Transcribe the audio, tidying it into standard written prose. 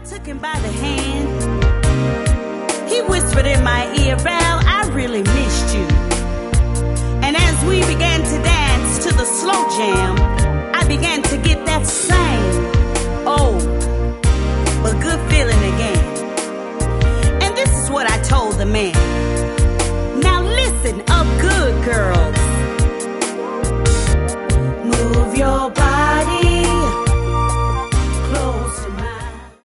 took him by the hand. He whispered in my ear, Val, I really missed you.